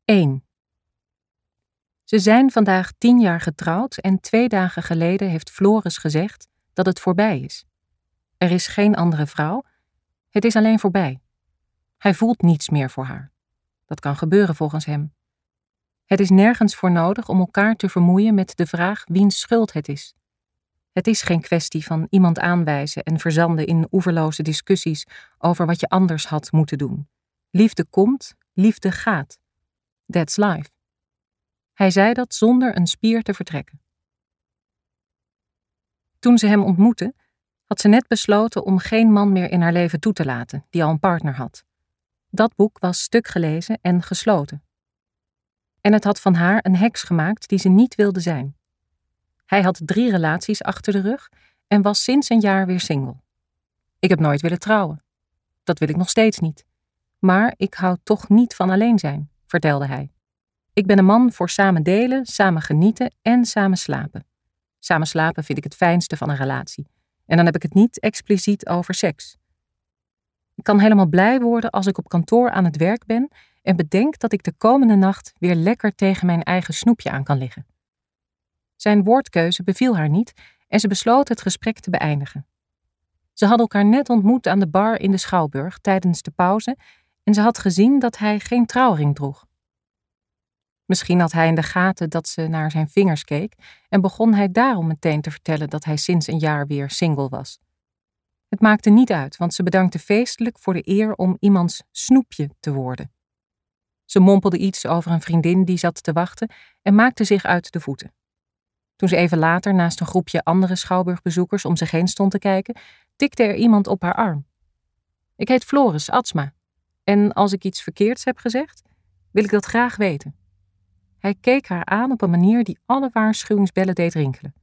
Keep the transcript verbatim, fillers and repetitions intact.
één. Ze zijn vandaag tien jaar getrouwd en twee dagen geleden heeft Floris gezegd dat het voorbij is. Er is geen andere vrouw, het is alleen voorbij. Hij voelt niets meer voor haar. Dat kan gebeuren volgens hem. Het is nergens voor nodig om elkaar te vermoeien met de vraag wiens schuld het is. Het is geen kwestie van iemand aanwijzen en verzanden in oeverloze discussies over wat je anders had moeten doen. Liefde komt, liefde gaat. That's life. Hij zei dat zonder een spier te vertrekken. Toen ze hem ontmoette, had ze net besloten om geen man meer in haar leven toe te laten die al een partner had. Dat boek was stuk gelezen en gesloten. En het had van haar een heks gemaakt die ze niet wilde zijn. Hij had drie relaties achter de rug en was sinds een jaar weer single. Ik heb nooit willen trouwen. Dat wil ik nog steeds niet. Maar ik hou toch niet van alleen zijn, vertelde hij. Ik ben een man voor samen delen, samen genieten en samen slapen. Samen slapen vind ik het fijnste van een relatie. En dan heb ik het niet expliciet over seks. Ik kan helemaal blij worden als ik op kantoor aan het werk ben en bedenk dat ik de komende nacht weer lekker tegen mijn eigen snoepje aan kan liggen. Zijn woordkeuze beviel haar niet en ze besloot het gesprek te beëindigen. Ze hadden elkaar net ontmoet aan de bar in de Schouwburg tijdens de pauze en ze had gezien dat hij geen trouwring droeg. Misschien had hij in de gaten dat ze naar zijn vingers keek en begon hij daarom meteen te vertellen dat hij sinds een jaar weer single was. Het maakte niet uit, want ze bedankte feestelijk voor de eer om iemands snoepje te worden. Ze mompelde iets over een vriendin die zat te wachten en maakte zich uit de voeten. Toen ze even later naast een groepje andere Schouwburgbezoekers om zich heen stond te kijken, tikte er iemand op haar arm. Ik heet Floris Atsma en als ik iets verkeerds heb gezegd, wil ik dat graag weten. Hij keek haar aan op een manier die alle waarschuwingsbellen deed rinkelen.